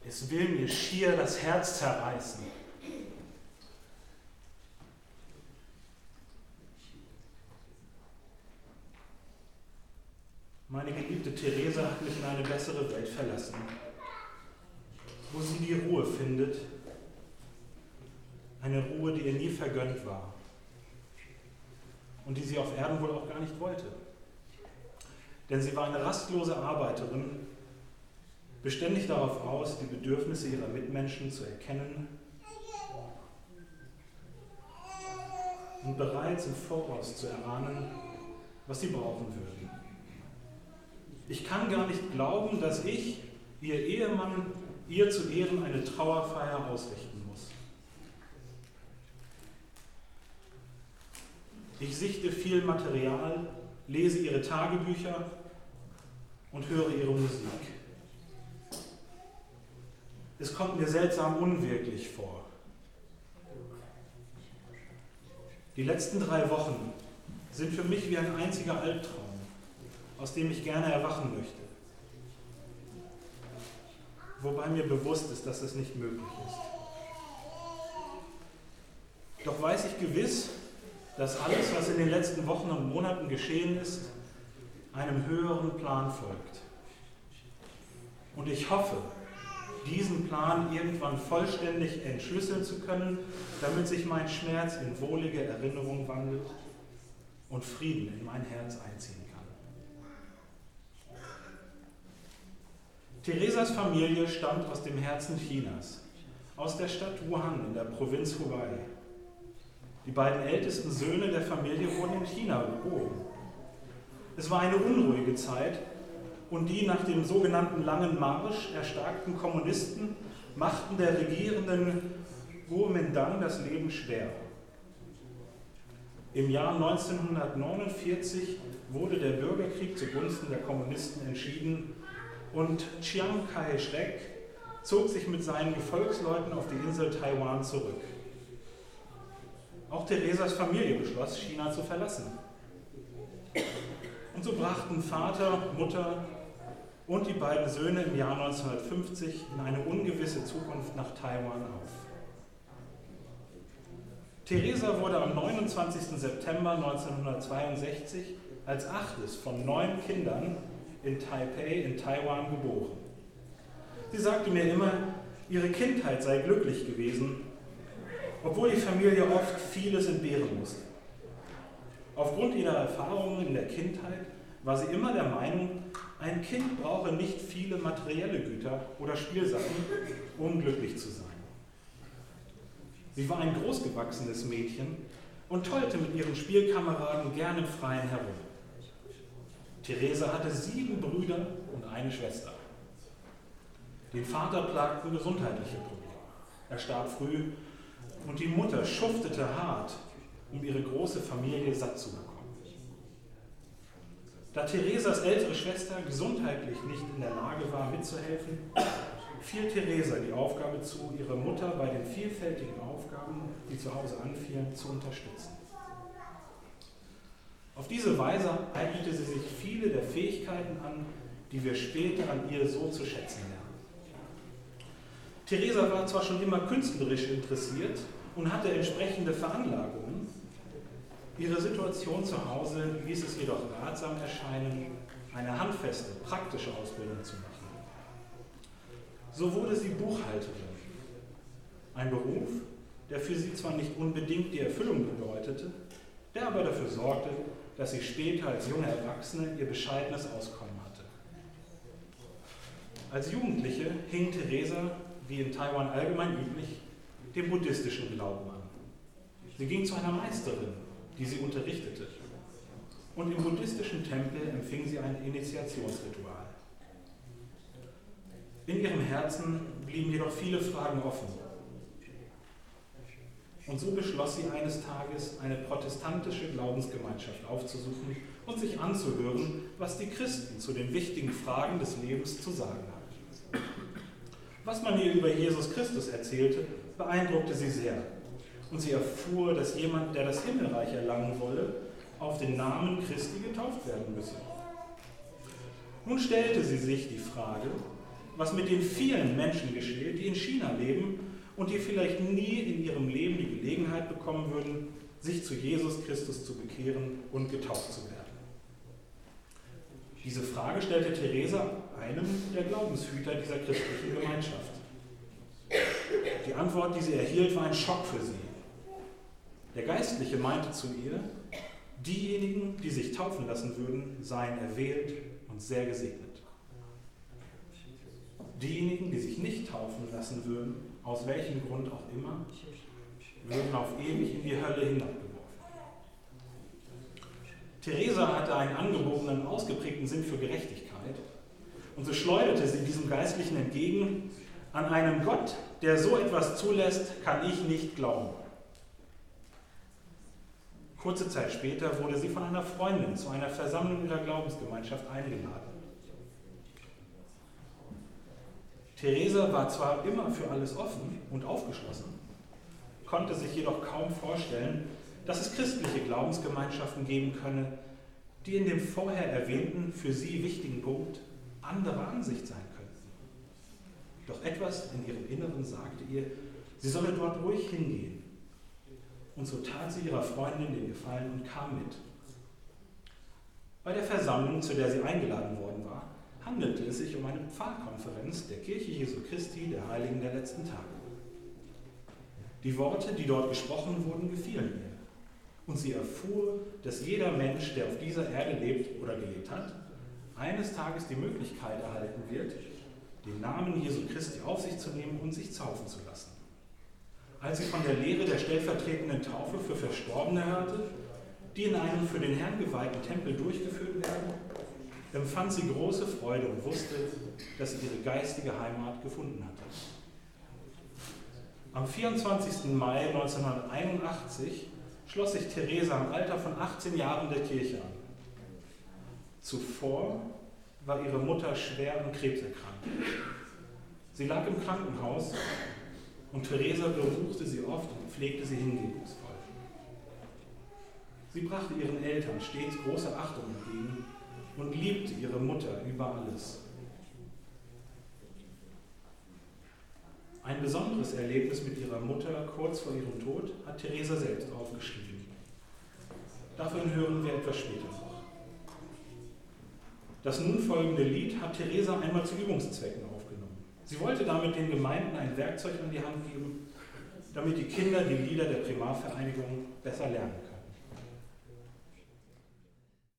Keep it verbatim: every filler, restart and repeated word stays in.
Es will mir schier das Herz zerreißen. Meine geliebte Theresa hat mich in eine bessere Welt verlassen, wo sie die Ruhe findet, eine Ruhe, die ihr nie vergönnt war und die sie auf Erden wohl auch gar nicht wollte. Denn sie war eine rastlose Arbeiterin, beständig darauf aus, die Bedürfnisse ihrer Mitmenschen zu erkennen und bereits im Voraus zu erahnen, was sie brauchen würden. Ich kann gar nicht glauben, dass ich, ihr Ehemann, ihr zu Ehren eine Trauerfeier ausrichten muss. Ich sichte viel Material, lese ihre Tagebücher und höre ihre Musik. Es kommt mir seltsam unwirklich vor. Die letzten drei Wochen sind für mich wie ein einziger Albtraum, aus dem ich gerne erwachen möchte. Wobei mir bewusst ist, dass es nicht möglich ist. Doch weiß ich gewiss, dass alles, was in den letzten Wochen und Monaten geschehen ist, einem höheren Plan folgt. Und ich hoffe, diesen Plan irgendwann vollständig entschlüsseln zu können, damit sich mein Schmerz in wohlige Erinnerung wandelt und Frieden in mein Herz einziehen kann. Theresas Familie stammt aus dem Herzen Chinas, aus der Stadt Wuhan in der Provinz Hubei. Die beiden ältesten Söhne der Familie wurden in China geboren. Es war eine unruhige Zeit und die nach dem sogenannten Langen Marsch erstarkten Kommunisten machten der regierenden Kuomintang das Leben schwer. Im Jahr neunzehnhundertneunundvierzig wurde der Bürgerkrieg zugunsten der Kommunisten entschieden und Chiang Kai-shek zog sich mit seinen Gefolgsleuten auf die Insel Taiwan zurück. Auch Theresas Familie beschloss, China zu verlassen. Und so brachten Vater, Mutter und die beiden Söhne im Jahr neunzehnhundertfünfzig in eine ungewisse Zukunft nach Taiwan auf. Theresa wurde am neunundzwanzigsten September neunzehnhundertzweiundsechzig als achtes von neun Kindern in Taipei in Taiwan geboren. Sie sagte mir immer, ihre Kindheit sei glücklich gewesen, obwohl die Familie oft vieles entbehren musste. Aufgrund ihrer Erfahrungen in der Kindheit war sie immer der Meinung, ein Kind brauche nicht viele materielle Güter oder Spielsachen, um glücklich zu sein. Sie war ein großgewachsenes Mädchen und tollte mit ihren Spielkameraden gerne im Freien herum. Theresa hatte sieben Brüder und eine Schwester. Den Vater plagten gesundheitliche Probleme. Er starb früh und die Mutter schuftete hart, um ihre große Familie satt zu bekommen. Da Theresas ältere Schwester gesundheitlich nicht in der Lage war, mitzuhelfen, fiel Theresa die Aufgabe zu, ihre Mutter bei den vielfältigen Aufgaben, die zu Hause anfielen, zu unterstützen. Auf diese Weise eignete sie sich viele der Fähigkeiten an, die wir später an ihr so zu schätzen lernen. Theresa war zwar schon immer künstlerisch interessiert und hatte entsprechende Veranlagungen, ihre Situation zu Hause ließ es jedoch ratsam erscheinen, eine handfeste, praktische Ausbildung zu machen. So wurde sie Buchhalterin, ein Beruf, der für sie zwar nicht unbedingt die Erfüllung bedeutete, der aber dafür sorgte, dass sie später als junge Erwachsene ihr bescheidenes Auskommen hatte. Als Jugendliche hing Theresa, wie in Taiwan allgemein üblich, dem buddhistischen Glauben an. Sie ging zu einer Meisterin, die sie unterrichtete. Und im buddhistischen Tempel empfing sie ein Initiationsritual. In ihrem Herzen blieben jedoch viele Fragen offen. Und so beschloss sie eines Tages, eine protestantische Glaubensgemeinschaft aufzusuchen und sich anzuhören, was die Christen zu den wichtigen Fragen des Lebens zu sagen hatten. Was man ihr über Jesus Christus erzählte, beeindruckte sie sehr. Und sie erfuhr, dass jemand, der das Himmelreich erlangen wolle, auf den Namen Christi getauft werden müsse. Nun stellte sie sich die Frage, was mit den vielen Menschen geschieht, die in China leben und die vielleicht nie in ihrem Leben die Gelegenheit bekommen würden, sich zu Jesus Christus zu bekehren und getauft zu werden. Diese Frage stellte Theresa einem der Glaubenshüter dieser christlichen Gemeinschaft. Die Antwort, die sie erhielt, war ein Schock für sie. Der Geistliche meinte zu ihr, diejenigen, die sich taufen lassen würden, seien erwählt und sehr gesegnet. Diejenigen, die sich nicht taufen lassen würden, aus welchem Grund auch immer, würden auf ewig in die Hölle hinabgeworfen. Theresa hatte einen angeborenen, ausgeprägten Sinn für Gerechtigkeit und so schleuderte sie diesem Geistlichen entgegen, an einen Gott, der so etwas zulässt, kann ich nicht glauben. Kurze Zeit später wurde sie von einer Freundin zu einer Versammlung ihrer Glaubensgemeinschaft eingeladen. Theresa war zwar immer für alles offen und aufgeschlossen, konnte sich jedoch kaum vorstellen, dass es christliche Glaubensgemeinschaften geben könne, die in dem vorher erwähnten, für sie wichtigen Punkt anderer Ansicht sein könnten. Doch etwas in ihrem Inneren sagte ihr, sie solle dort ruhig hingehen. Und so tat sie ihrer Freundin den Gefallen und kam mit. Bei der Versammlung, zu der sie eingeladen worden war, handelte es sich um eine Pfarrkonferenz der Kirche Jesu Christi, der Heiligen der letzten Tage. Die Worte, die dort gesprochen wurden, gefielen ihr. Und sie erfuhr, dass jeder Mensch, der auf dieser Erde lebt oder gelebt hat, eines Tages die Möglichkeit erhalten wird, den Namen Jesu Christi auf sich zu nehmen und sich taufen zu lassen. Als sie von der Lehre der stellvertretenden Taufe für Verstorbene hörte, die in einem für den Herrn geweihten Tempel durchgeführt werden, empfand sie große Freude und wusste, dass sie ihre geistige Heimat gefunden hatte. Am vierundzwanzigsten Mai neunzehnhunderteinundachtzig schloss sich Theresa im Alter von achtzehn Jahren der Kirche an. Zuvor war ihre Mutter schwer an Krebs erkrankt. Sie lag im Krankenhaus und Theresa besuchte sie oft und pflegte sie hingebungsvoll. Sie brachte ihren Eltern stets große Achtung entgegen und liebte ihre Mutter über alles. Ein besonderes Erlebnis mit ihrer Mutter kurz vor ihrem Tod hat Theresa selbst aufgeschrieben. Davon hören wir etwas später noch. Das nun folgende Lied hat Theresa einmal zu Übungszwecken aufgenommen. Sie wollte damit den Gemeinden ein Werkzeug an die Hand geben, damit die Kinder die Lieder der Primarvereinigung besser lernen können.